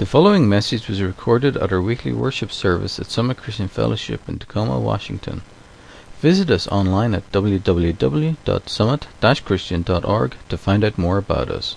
The following message was recorded at our weekly worship service at Summit Christian Fellowship in Tacoma, Washington. Visit us online at www.summit-christian.org to find out more about us.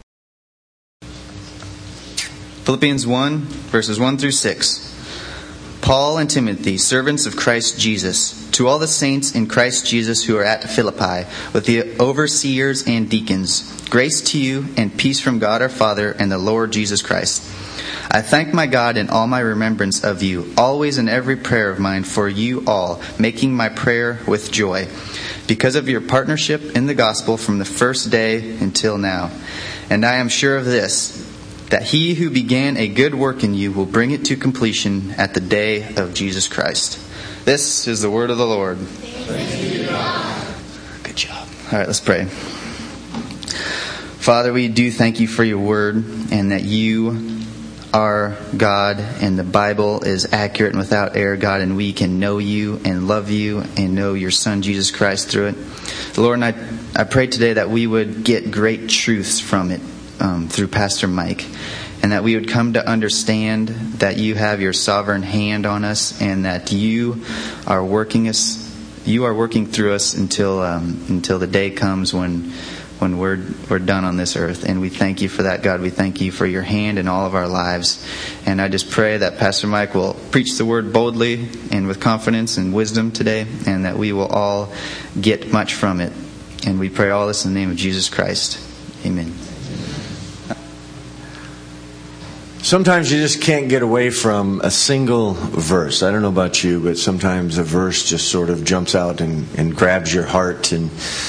Philippians 1, verses 1 through 6. Paul and Timothy, servants of Christ Jesus, to all the saints in Christ Jesus who are at Philippi, with the overseers and deacons, grace to you and peace from God our Father and the Lord Jesus Christ. I thank my God in all my remembrance of you, always in every prayer of mine for you all, making my prayer with joy, because of your partnership in the gospel from the first day until now. And I am sure of this, that he who began a good work in you will bring it to completion at the day of Jesus Christ. This is the word of the Lord. Thanks be to God. Good job. All right, let's pray. Father, we do thank you for your word and that you are God and the Bible is accurate and without error, God, and we can know you and love you and know your Son, Jesus Christ, through it. Lord, and I pray today that we would get great truths from it through Pastor Mike, and that we would come to understand that you have your sovereign hand on us and that you are working through us until the day comes when we're done on this earth. And we thank you for that, God. We thank you for your hand in all of our lives. And I just pray that Pastor Mike will preach the word boldly and with confidence and wisdom today, and that we will all get much from it. And we pray all this in the name of Jesus Christ. Amen. Sometimes you just can't get away from a single verse. I don't know about you, but sometimes a verse just sort of jumps out and grabs your heart, and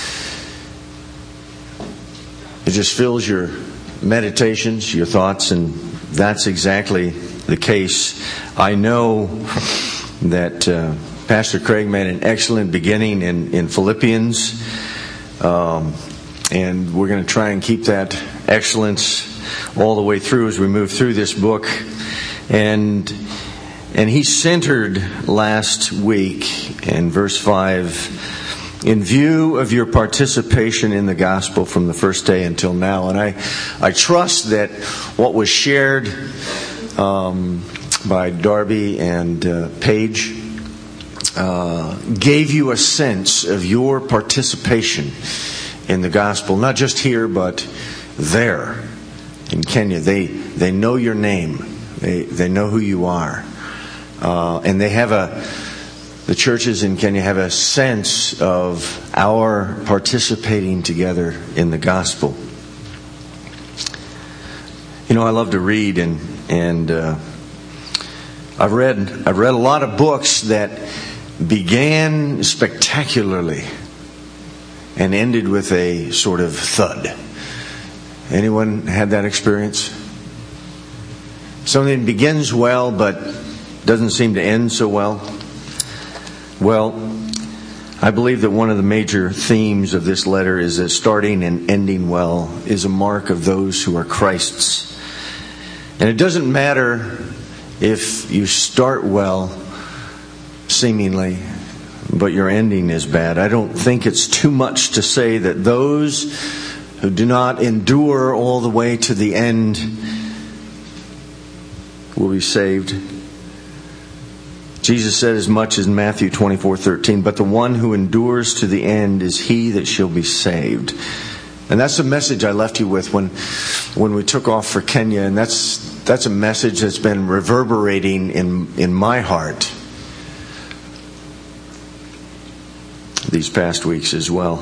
it just fills your meditations, your thoughts, and that's exactly the case. I know that Pastor Craig made an excellent beginning in Philippians, and we're going to try and keep that excellence all the way through as we move through this book. And he centered last week in verse 5, in view of your participation in the gospel from the first day until now. And I trust that what was shared by Darby and Paige gave you a sense of your participation in the gospel, not just here but there in Kenya. They know your name. They know who you are, and they have the churches in Kenya have a sense of our participating together in the gospel. You know, I love to read, and I've read a lot of books that began spectacularly and ended with a sort of thud. Anyone had that experience? Something begins well but doesn't seem to end so well. Well, I believe that one of the major themes of this letter is that starting and ending well is a mark of those who are Christ's. And it doesn't matter if you start well, seemingly, but your ending is bad. I don't think it's too much to say that those who do not endure all the way to the end will be saved. Jesus said as much as in Matthew 24:13, but the one who endures to the end is he that shall be saved. And that's the message I left you with when we took off for Kenya, and that's a message that's been reverberating in my heart these past weeks as well.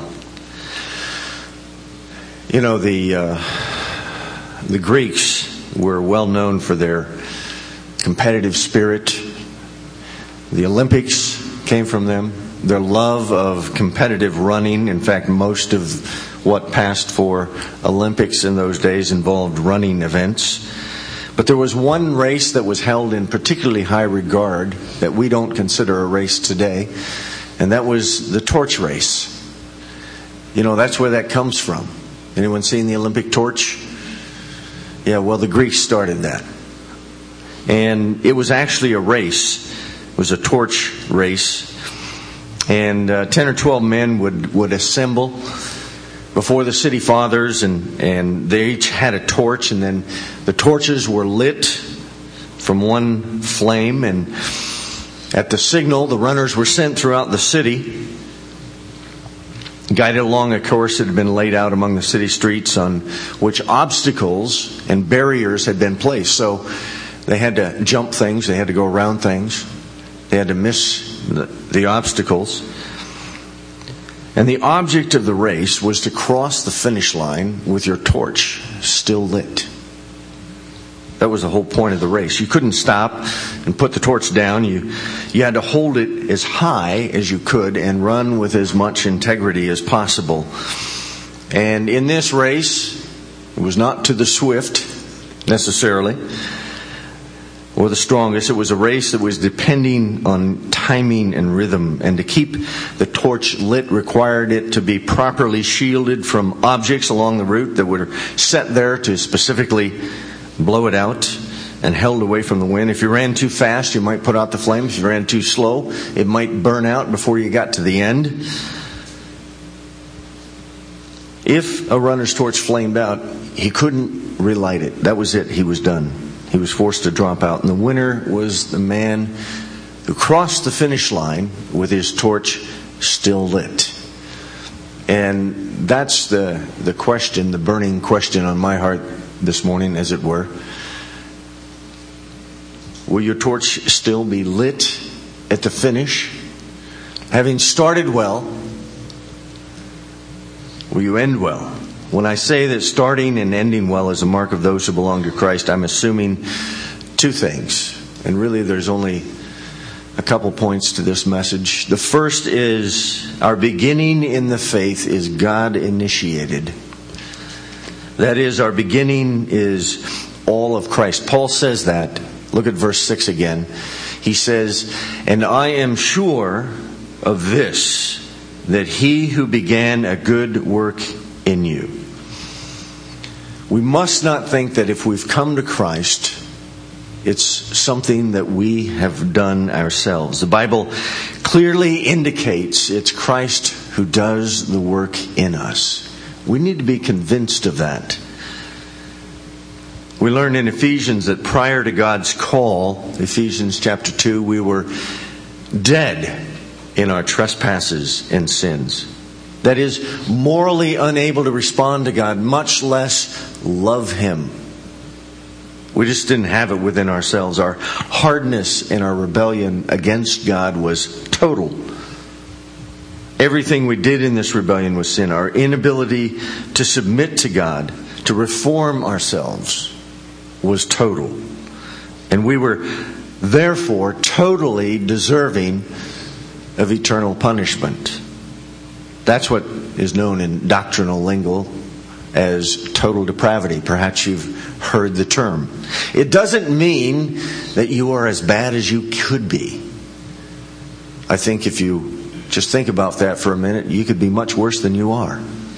You know, the Greeks were well known for their competitive spirit. The Olympics came from them. Their love of competitive running. In fact, most of what passed for Olympics in those days involved running events. But there was one race that was held in particularly high regard that we don't consider a race today, and that was the torch race. You know, that's where that comes from. Anyone seen the Olympic torch? Yeah, well, the Greeks started that. And it was actually a race. It was a torch race. And 10 or 12 men would assemble before the city fathers, and they each had a torch, and then the torches were lit from one flame, and at the signal, the runners were sent throughout the city, guided along a course that had been laid out among the city streets on which obstacles and barriers had been placed. So they had to jump things, they had to go around things, they had to miss the obstacles. And the object of the race was to cross the finish line with your torch still lit. That was the whole point of the race. You couldn't stop and put the torch down. You had to hold it as high as you could and run with as much integrity as possible. And in this race, it was not to the swift necessarily, or the strongest. It was a race that was depending on timing and rhythm. And to keep the torch lit required it to be properly shielded from objects along the route that were set there to specifically blow it out, and held away from the wind. If you ran too fast, you might put out the flames. If you ran too slow, it might burn out before you got to the end. If a runner's torch flamed out, he couldn't relight it. That was it. He was done. He was forced to drop out. And the winner was the man who crossed the finish line with his torch still lit. And that's the question, the burning question on my heart this morning, as it were. Will your torch still be lit at the finish? Having started well, will you end well? When I say that starting and ending well is a mark of those who belong to Christ, I'm assuming two things. And really there's only a couple points to this message. The first is our beginning in the faith is God initiated. That is, our beginning is all of Christ. Paul says that. Look at verse 6 again. He says, "And I am sure of this, that he who began a good work in you." We must not think that if we've come to Christ, it's something that we have done ourselves. The Bible clearly indicates it's Christ who does the work in us. We need to be convinced of that. We learn in Ephesians that prior to God's call, Ephesians chapter 2, we were dead in our trespasses and sins. That is, morally unable to respond to God, much less love Him. We just didn't have it within ourselves. Our hardness and our rebellion against God was total. Everything we did in this rebellion was sin. Our inability to submit to God, to reform ourselves, was total. And we were therefore totally deserving of eternal punishment. That's what is known in doctrinal lingo as total depravity. Perhaps you've heard the term. It doesn't mean that you are as bad as you could be. I think if you just think about that for a minute, you could be much worse than you are.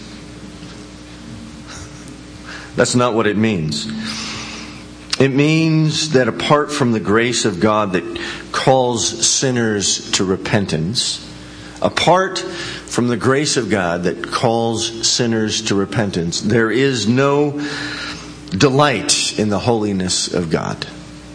That's not what it means. It means that apart from the grace of God that calls sinners to repentance, apart from the grace of God that calls sinners to repentance, there is no delight in the holiness of God.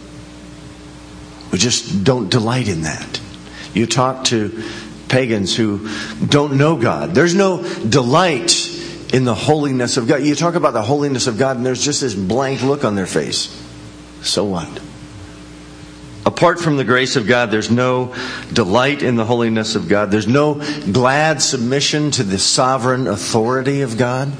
We just don't delight in that. You talk to pagans who don't know God. There's no delight in the holiness of God. You talk about the holiness of God and there's just this blank look on their face. So what? Apart from the grace of God, there's no delight in the holiness of God. There's no glad submission to the sovereign authority of God.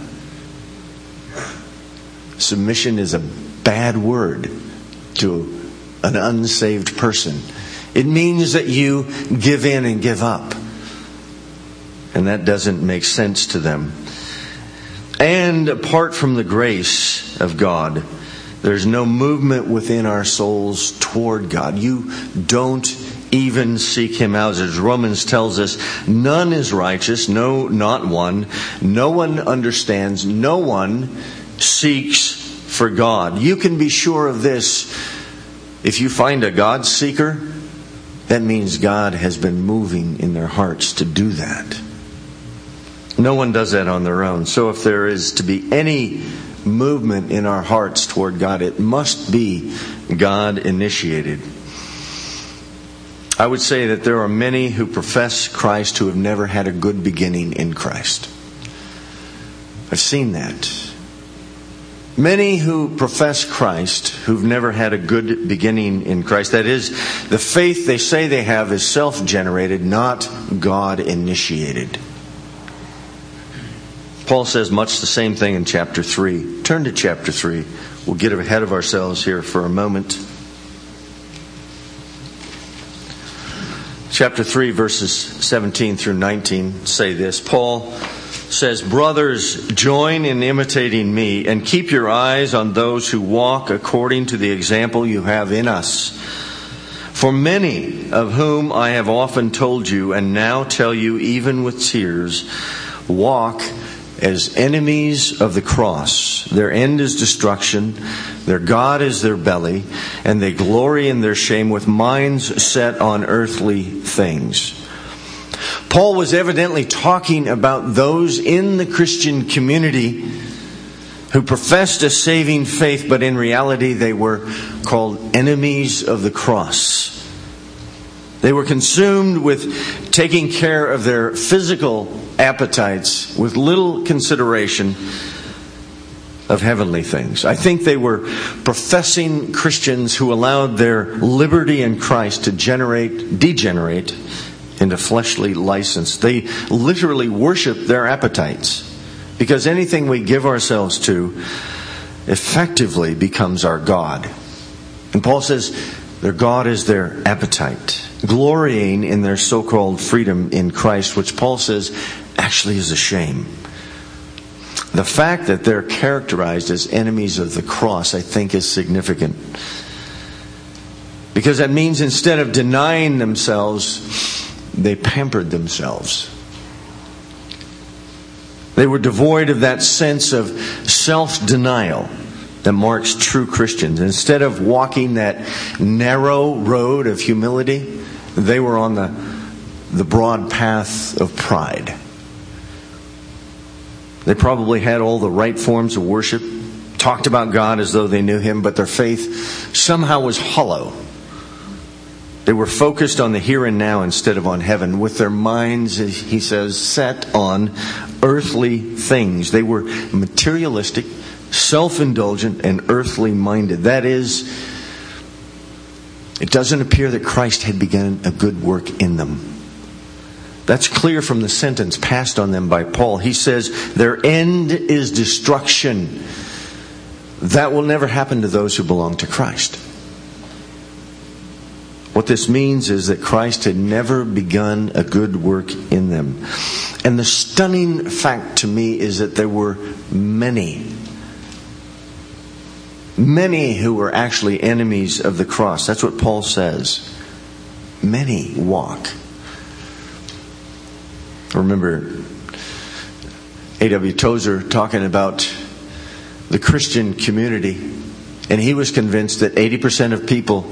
Submission is a bad word to an unsaved person. It means that you give in and give up. And that doesn't make sense to them. And apart from the grace of God, there's no movement within our souls toward God. You don't even seek Him out. As Romans tells us, none is righteous, no, not one. No one understands, no one seeks for God. You can be sure of this. If you find a God seeker, that means God has been moving in their hearts to do that. No one does that on their own. So if there is to be any movement in our hearts toward God, it must be God initiated. I would say that there are many who profess Christ who have never had a good beginning in Christ. I've seen that. Many who profess Christ who've never had a good beginning in Christ. That is, the faith they say they have is self-generated, not God-initiated. Paul says much the same thing in chapter 3. Turn to chapter 3. We'll get ahead of ourselves here for a moment. Chapter 3, verses 17 through 19 say this. Paul says, "Brothers, join in imitating me, and keep your eyes on those who walk according to the example you have in us. For many of whom I have often told you, and now tell you even with tears, walk as enemies of the cross. Their end is destruction, their God is their belly, and they glory in their shame with minds set on earthly things." Paul was evidently talking about those in the Christian community who professed a saving faith, but in reality they were called enemies of the cross. They were consumed with taking care of their physical appetites with little consideration of heavenly things. I think they were professing Christians who allowed their liberty in Christ to degenerate into fleshly license. They literally worship their appetites, because anything we give ourselves to effectively becomes our God. And Paul says their God is their appetite, glorying in their so-called freedom in Christ, which Paul says actually is a shame. The fact that they're characterized as enemies of the cross, I think, is significant. Because that means instead of denying themselves, they pampered themselves. They were devoid of that sense of self-denial that marks true Christians. Instead of walking that narrow road of humility, they were on the broad path of pride. They probably had all the right forms of worship, talked about God as though they knew Him, but their faith somehow was hollow. They were focused on the here and now instead of on heaven, with their minds, he says, set on earthly things. They were materialistic, self-indulgent, and earthly minded. That is, it doesn't appear that Christ had begun a good work in them. That's clear from the sentence passed on them by Paul. He says, their end is destruction. That will never happen to those who belong to Christ. What this means is that Christ had never begun a good work in them. And the stunning fact to me is that there were many who were actually enemies of the cross. That's what Paul says. Many walk. I remember A.W. Tozer talking about the Christian community, and he was convinced that 80% of people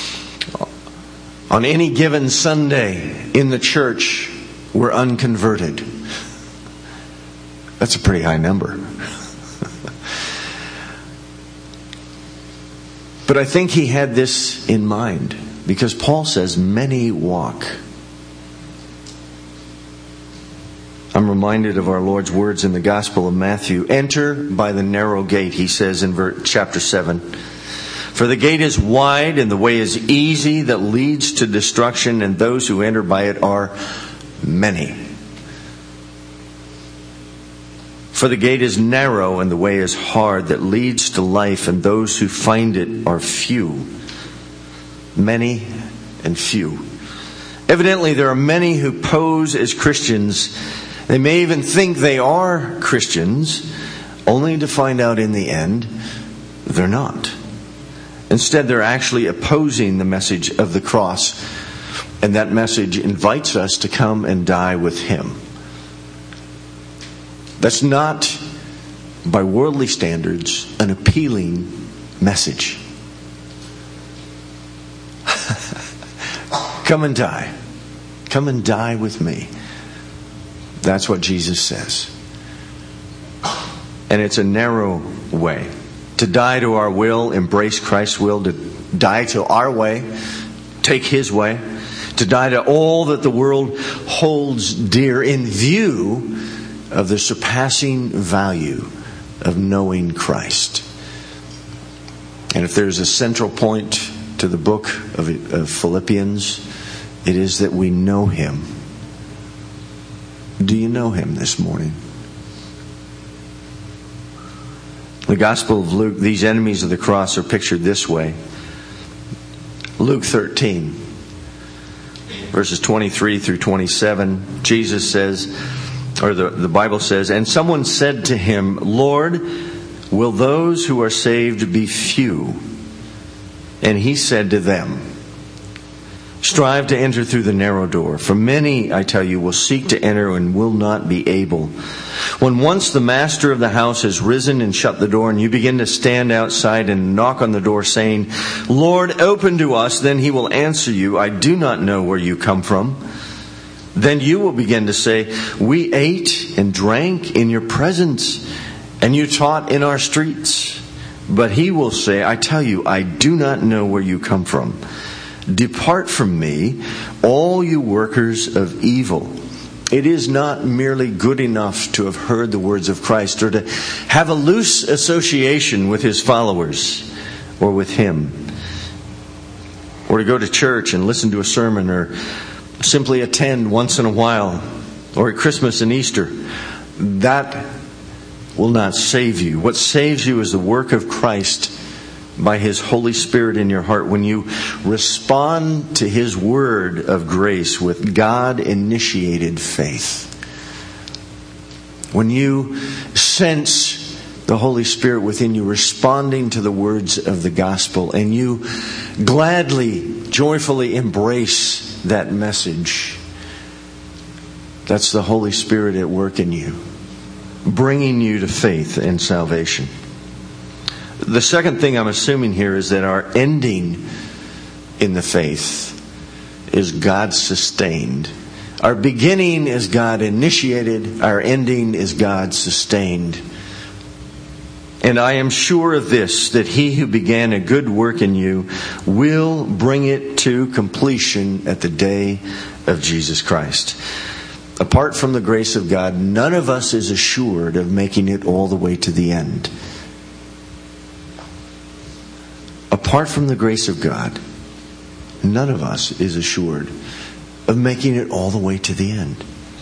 on any given Sunday in the church were unconverted. That's a pretty high number. But I think he had this in mind, because Paul says many walk. I'm reminded of our Lord's words in the Gospel of Matthew. Enter by the narrow gate, he says in chapter 7. For the gate is wide and the way is easy that leads to destruction, and those who enter by it are many. For the gate is narrow and the way is hard that leads to life, and those who find it are few. Many and few. Evidently, there are many who pose as Christians. They may even think they are Christians, only to find out in the end they're not. Instead, they're actually opposing the message of the cross, and that message invites us to come and die with Him. That's not, by worldly standards, an appealing message. Come and die. Come and die with me. That's what Jesus says. And it's a narrow way. To die to our will, embrace Christ's will, to die to our way, take His way, to die to all that the world holds dear in view of the surpassing value of knowing Christ. And if there's a central point to the book of Philippians, it is that we know Him. Do you know Him this morning? The Gospel of Luke, these enemies of the cross are pictured this way. Luke 13, verses 23 through 27, Jesus says, or the Bible says, "And someone said to Him, 'Lord, will those who are saved be few?' And He said to them, 'Strive to enter through the narrow door. For many, I tell you, will seek to enter and will not be able. When once the master of the house has risen and shut the door, and you begin to stand outside and knock on the door, saying, Lord, open to us, then He will answer you, I do not know where you come from. Then you will begin to say, we ate and drank in your presence, and you taught in our streets. But He will say, I tell you, I do not know where you come from. Depart from me, all you workers of evil.' It is not merely good enough to have heard the words of Christ or to have a loose association with His followers or with Him, or to go to church and listen to a sermon or simply attend once in a while or at Christmas and Easter. That will not save you. What saves you is the work of Christ by His Holy Spirit in your heart, when you respond to His word of grace with God-initiated faith. When you sense the Holy Spirit within you responding to the words of the gospel, and you gladly, joyfully embrace that message, that's the Holy Spirit at work in you, bringing you to faith and salvation. The second thing I'm assuming here is that our ending in the faith is God sustained. Our beginning is God initiated. Our ending is God sustained. And I am sure of this, that He who began a good work in you will bring it to completion at the day of Jesus Christ. Apart from the grace of God, none of us is assured of making it all the way to the end. Apart from the grace of God, none of us is assured of making it all the way to the end.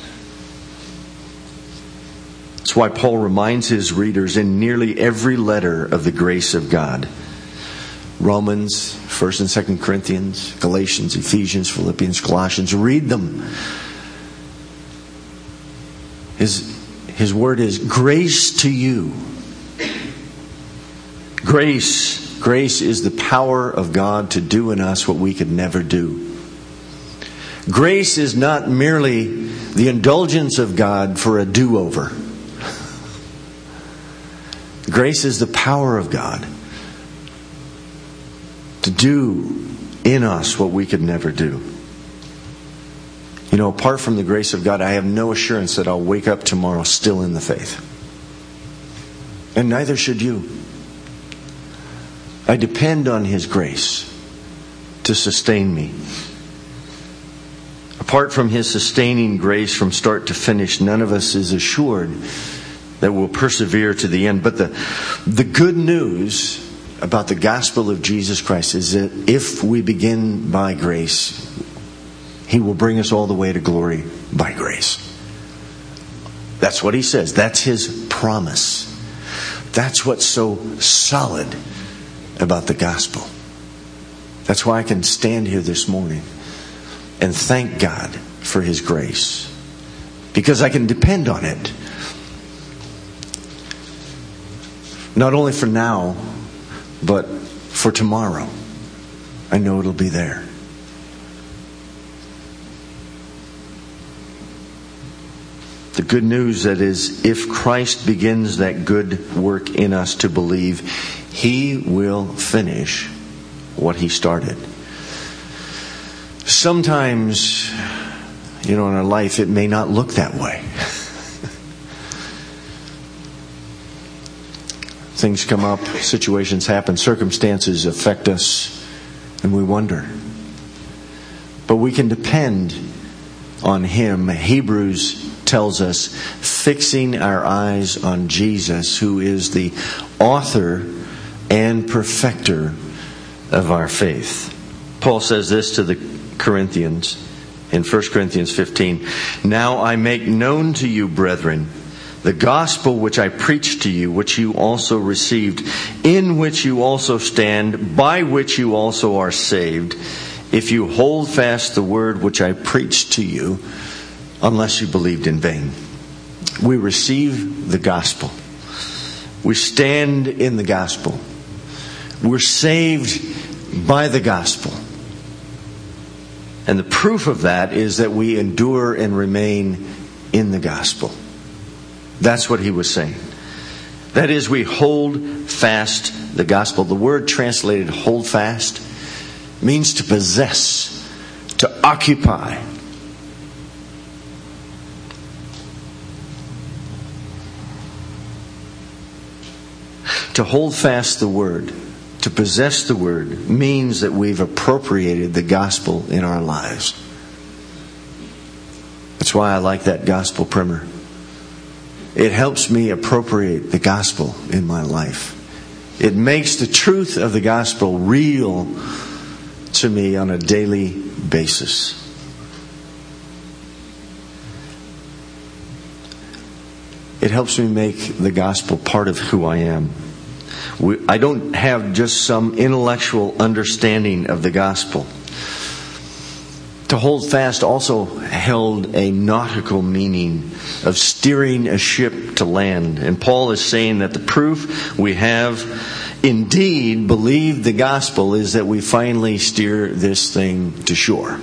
That's why Paul reminds his readers in nearly every letter of the grace of God. Romans, 1st and 2nd Corinthians, Galatians, Ephesians, Philippians, Colossians. Read them. His word is grace to you. Grace is the power of God to do in us what we could never do. Grace is not merely the indulgence of God for a do-over. Grace is the power of God to do in us what we could never do. You know, apart from the grace of God, I have no assurance that I'll wake up tomorrow still in the faith. And neither should you. I depend on His grace to sustain me. Apart from His sustaining grace from start to finish, none of us is assured that we'll persevere to the end. But the good news about the gospel of Jesus Christ is that if we begin by grace, He will bring us all the way to glory by grace. That's what He says. That's His promise. That's what's so solid about the gospel. That's why I can stand here this morning and thank God for His grace, because I can depend on it, not only for now but for tomorrow. I know it'll be there. The good news that is, if Christ begins that good work in us to believe, He will finish what He started. Sometimes, in our life, it may not look that way. Things come up, situations happen, circumstances affect us, and we wonder. But we can depend on Him. Hebrews tells us, fixing our eyes on Jesus, who is the author and perfecter of our faith. Paul says this to the Corinthians in 1 Corinthians 15. Now I make known to you, brethren, the gospel which I preached to you, which you also received, in which you also stand, by which you also are saved, if you hold fast the word which I preached to you, unless you believed in vain. We receive the gospel. We stand in the gospel. We're saved by the gospel. And the proof of that is that we endure and remain in the gospel. That's what he was saying. That is, we hold fast the gospel. The word translated hold fast means to possess, to occupy. To hold fast the word, to possess the word, means that we've appropriated the gospel in our lives. That's why I like that gospel primer. It helps me appropriate the gospel in my life. It makes the truth of the gospel real to me on a daily basis. It helps me make the gospel part of who I am. I don't have just some intellectual understanding of the gospel. To hold fast also held a nautical meaning of steering a ship to land. And Paul is saying that the proof we have indeed believed the gospel is that we finally steer this thing to shore.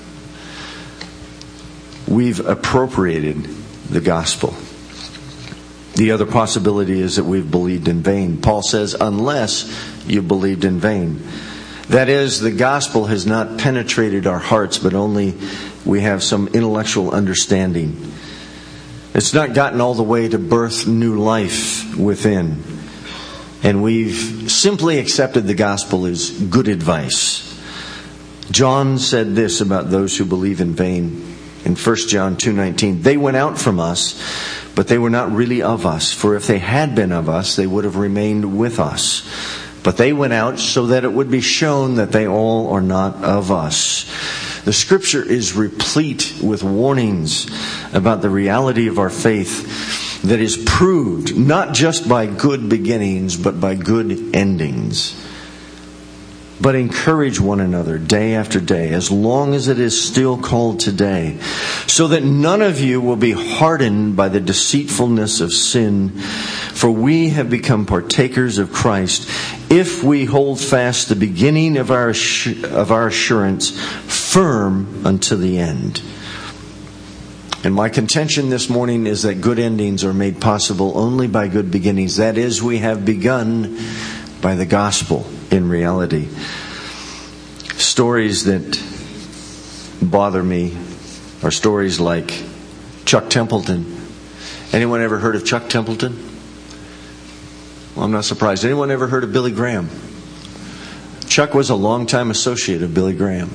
We've appropriated the gospel. The other possibility is that we've believed in vain. Paul says, unless you believed in vain. That is, the gospel has not penetrated our hearts, but only we have some intellectual understanding. It's not gotten all the way to birth new life within. And we've simply accepted the gospel as good advice. John said this about those who believe in vain in 1 John 2:19. They went out from us, but they were not really of us. For if they had been of us, they would have remained with us. But they went out so that it would be shown that they all are not of us. The Scripture is replete with warnings about the reality of our faith that is proved not just by good beginnings, but by good endings. But encourage one another day after day, as long as it is still called today, so that none of you will be hardened by the deceitfulness of sin. For we have become partakers of Christ, if we hold fast the beginning of our assurance firm unto the end. And my contention this morning is that good endings are made possible only by good beginnings. That is, we have begun by the gospel in reality. Stories that bother me are stories like Chuck Templeton. Anyone ever heard of Chuck Templeton? Well, I'm not surprised. Anyone ever heard of Billy Graham? Chuck was a longtime associate of Billy Graham.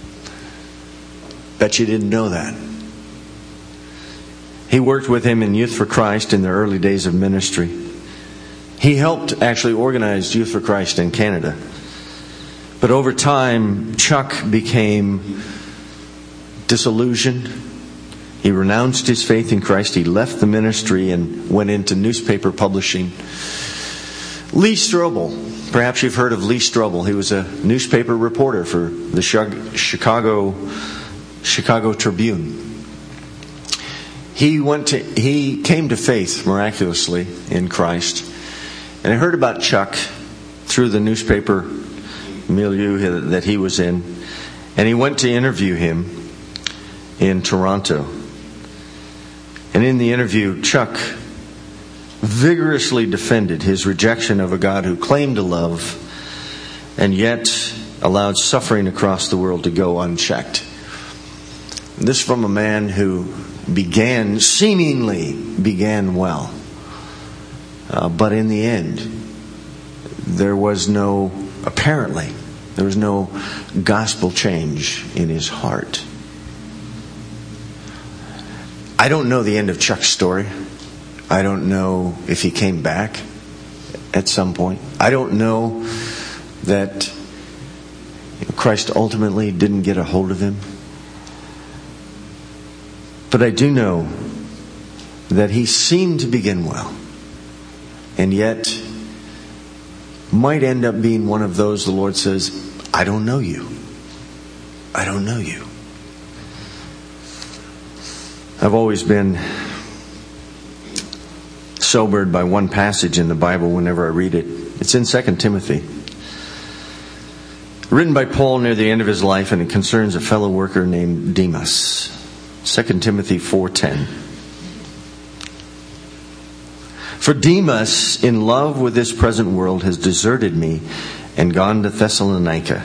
Bet you didn't know that. He worked with him in Youth for Christ in the early days of ministry. He helped actually organize Youth for Christ in Canada. But over time, Chuck became disillusioned. He renounced his faith in Christ. He left the ministry and went into newspaper publishing. Lee Strobel, perhaps you've heard of Lee Strobel. He was a newspaper reporter for the Chicago Tribune. He came to faith miraculously in Christ. And I heard about Chuck through the newspaper milieu that he was in. And he went to interview him in Toronto. And in the interview, Chuck vigorously defended his rejection of a God who claimed to love and yet allowed suffering across the world to go unchecked. This from a man who seemingly began well. But in the end, there was no gospel change in his heart. I don't know the end of Chuck's story. I don't know if he came back at some point. I don't know that Christ ultimately didn't get a hold of him. But I do know that he seemed to begin well, and yet might end up being one of those the Lord says, I don't know you. I don't know you. I've always been sobered by one passage in the Bible whenever I read it. It's in 2 Timothy. Written by Paul near the end of his life, and it concerns a fellow worker named Demas. 2 Timothy 4:10. For Demas, in love with this present world, has deserted me and gone to Thessalonica.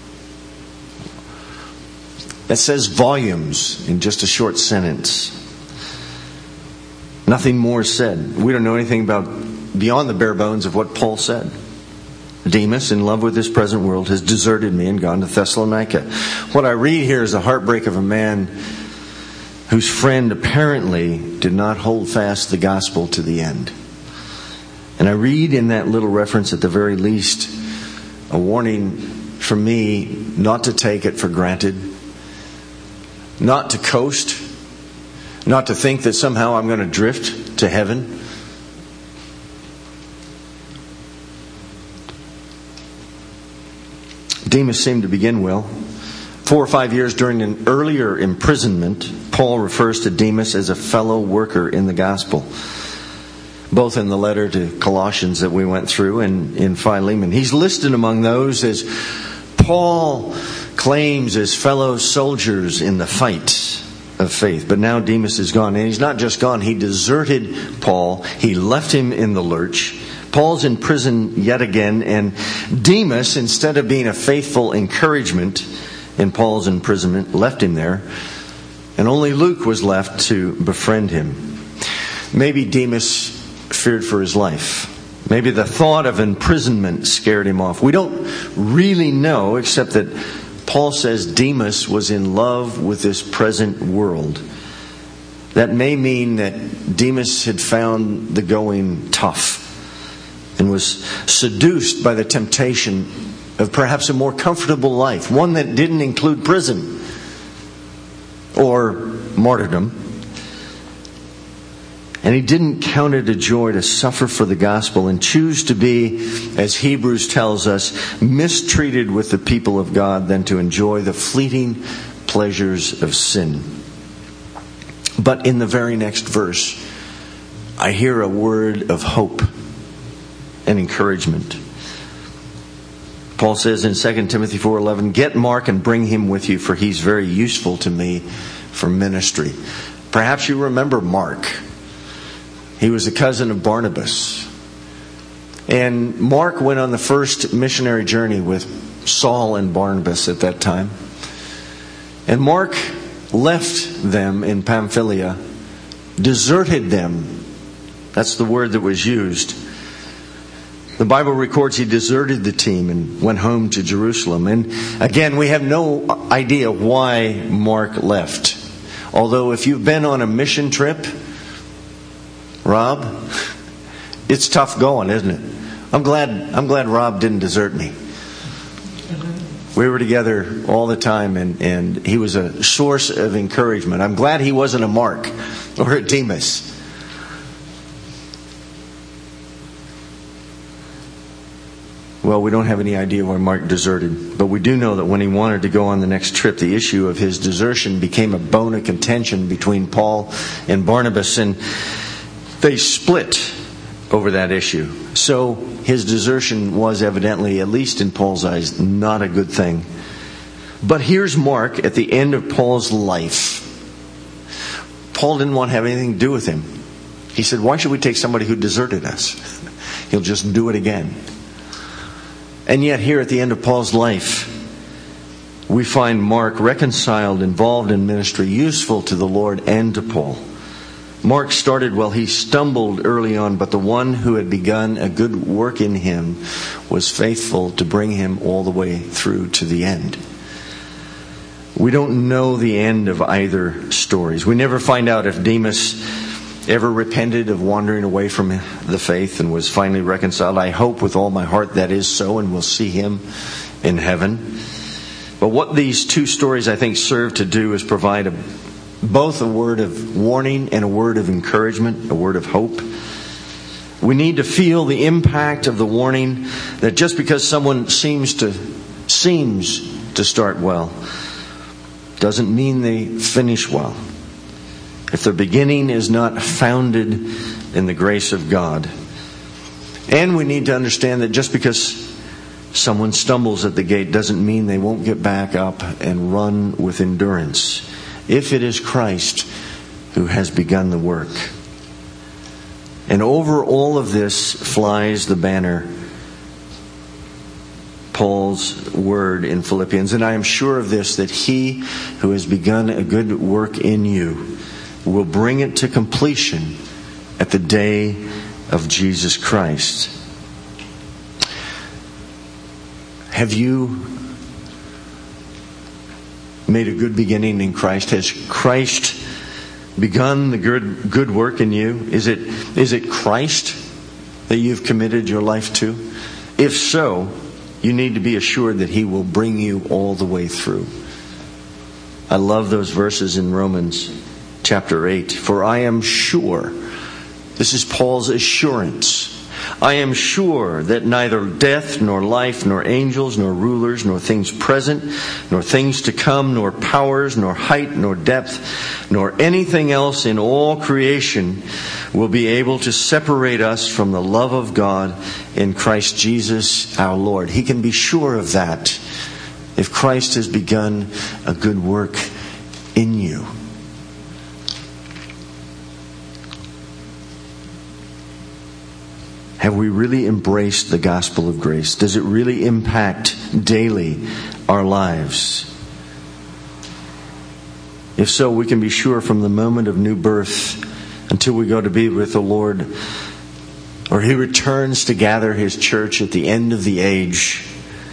That says volumes in just a short sentence. Nothing more is said. We don't know anything about beyond the bare bones of what Paul said. Demas, in love with this present world, has deserted me and gone to Thessalonica. What I read here is the heartbreak of a man whose friend apparently did not hold fast the gospel to the end. And I read in that little reference, at the very least, a warning from me not to take it for granted, not to coast, not to think that somehow I'm going to drift to heaven. Demas seemed to begin well. 4 or 5 years during an earlier imprisonment, Paul refers to Demas as a fellow worker in the gospel, both in the letter to Colossians that we went through and in Philemon. He's listed among those as Paul claims as fellow soldiers in the fight of faith. But now Demas is gone. And he's not just gone. He deserted Paul. He left him in the lurch. Paul's in prison yet again. And Demas, instead of being a faithful encouragement in Paul's imprisonment, left him there. And only Luke was left to befriend him. Maybe Demas feared for his life. Maybe the thought of imprisonment scared him off. We don't really know, except that Paul says Demas was in love with this present world. That may mean that Demas had found the going tough and was seduced by the temptation of perhaps a more comfortable life, one that didn't include prison or martyrdom. And he didn't count it a joy to suffer for the gospel and choose to be, as Hebrews tells us, mistreated with the people of God than to enjoy the fleeting pleasures of sin. But in the very next verse, I hear a word of hope and encouragement. Paul says in 2 Timothy 4:11, "Get Mark and bring him with you, for he's very useful to me for ministry." Perhaps you remember Mark. He was a cousin of Barnabas. And Mark went on the first missionary journey with Saul and Barnabas at that time. And Mark left them in Pamphylia, deserted them. That's the word that was used. The Bible records he deserted the team and went home to Jerusalem. And again, we have no idea why Mark left. Although if you've been on a mission trip, Rob, it's tough going, isn't it? I'm glad Rob didn't desert me. We were together all the time, and he was a source of encouragement. I'm glad he wasn't a Mark or a Demas. Well, we don't have any idea why Mark deserted, but we do know that when he wanted to go on the next trip, the issue of his desertion became a bone of contention between Paul and Barnabas, and they split over that issue. So his desertion was evidently, at least in Paul's eyes, not a good thing. But here's Mark at the end of Paul's life. Paul didn't want to have anything to do with him. He said, why should we take somebody who deserted us? He'll just do it again. And yet here at the end of Paul's life, we find Mark reconciled, involved in ministry, useful to the Lord and to Paul. Mark started well. He stumbled early on, but the one who had begun a good work in him was faithful to bring him all the way through to the end. We don't know the end of either stories. We never find out if Demas ever repented of wandering away from the faith and was finally reconciled. I hope with all my heart that is so, and we'll see him in heaven. But what these two stories, I think, serve to do is provide both a word of warning and a word of encouragement, a word of hope. We need to feel the impact of the warning that just because someone seems to start well doesn't mean they finish well. If their beginning is not founded in the grace of God. And we need to understand that just because someone stumbles at the gate doesn't mean they won't get back up and run with endurance, if it is Christ who has begun the work. And over all of this flies the banner, Paul's word in Philippians. And I am sure of this, that he who has begun a good work in you will bring it to completion at the day of Jesus Christ. Have you made a good beginning in Christ? Has Christ begun the good work in you? Is it Christ that you've committed your life to? If so, you need to be assured that He will bring you all the way through. I love those verses in Romans chapter 8. For I am sure, this is Paul's assurance, I am sure that neither death, nor life, nor angels, nor rulers, nor things present, nor things to come, nor powers, nor height, nor depth, nor anything else in all creation will be able to separate us from the love of God in Christ Jesus our Lord. He can be sure of that if Christ has begun a good work in you. Have we really embraced the gospel of grace? Does it really impact daily our lives? If so, we can be sure from the moment of new birth until we go to be with the Lord, or He returns to gather His church at the end of the age,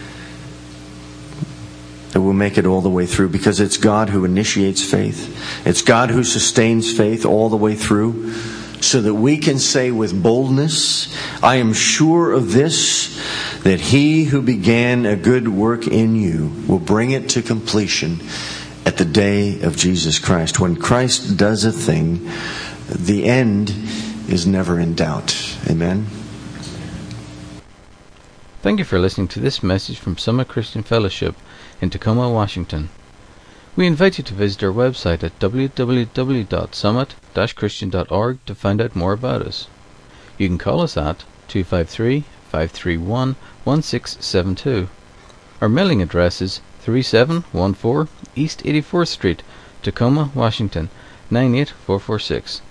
that we'll make it all the way through, because it's God who initiates faith. It's God who sustains faith all the way through, so that we can say with boldness, I am sure of this, that He who began a good work in you will bring it to completion at the day of Jesus Christ. When Christ does a thing, the end is never in doubt. Amen. Thank you for listening to this message from Summit Christian Fellowship in Tacoma, Washington. We invite you to visit our website at www.summit-christian.org to find out more about us. You can call us at 253-531-1672. Our mailing address is 3714 East 84th Street, Tacoma, Washington 98446.